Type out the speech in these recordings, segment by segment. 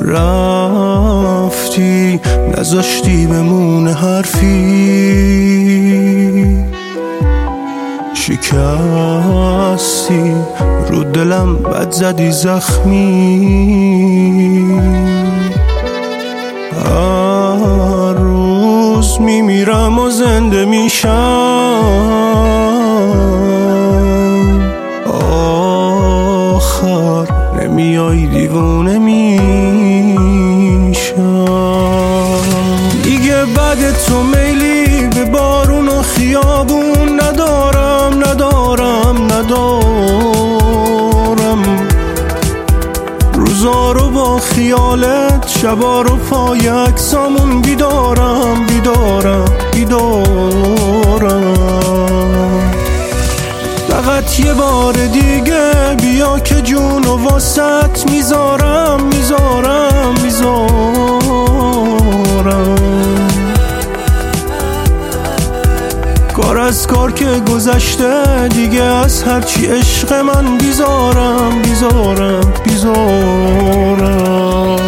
رفتی نذاشتی بمونه حرفی، شکستی رو دلم بد زدی زخمی. هر روز میمیرم و زنده میشم، آخر نمیای دیوونه میشم. دیگه بعد تو میلی به بارون و خیابون ندارم ندارم ندارم. روزا رو با خیالت، شبا رو پای عکسامون بیدارم بیدارم بیدارم. فقط یه بار دیگه بیا که جون و واسط میذارم میذارم میذارم. کار از کار که گذشته دیگه، از هرچی عشق من بیزارم بیزارم بیزارم.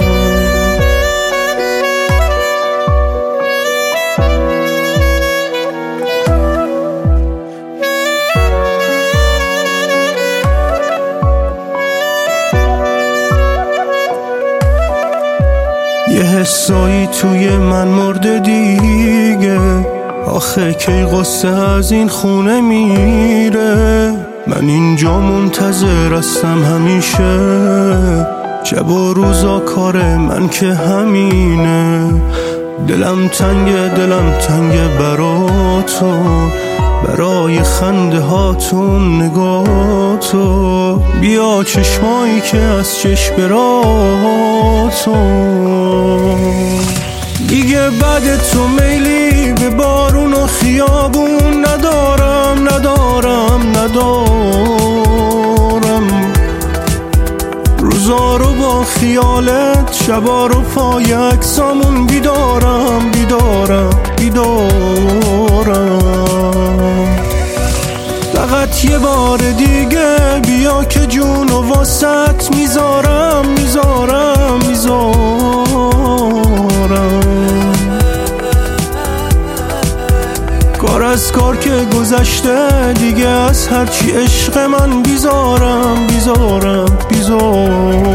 یه حسایی توی من مرده دیگه، آخه کی قصه از این خونه میره. من اینجا منتظر هستم همیشه، شب و روزا کار من که همینه. دلم تنگه برا تو، برای خنده هاتون نگاتو. بیا چشمایی که از چشم براتو. دیگه بعد تو میلی به بارون و خیابون ندارم ندارم ندارم. روزا رو با خیالت، شبا رو پای عکسامون بیدارم بیدارم بیدارم. فقط یه بار دیگه بیا که جون و واسط میذارم میذارم میذارم. کار از کار که گذشته دیگه، از هرچی عشق من بیزارم بیزارم بیزارم.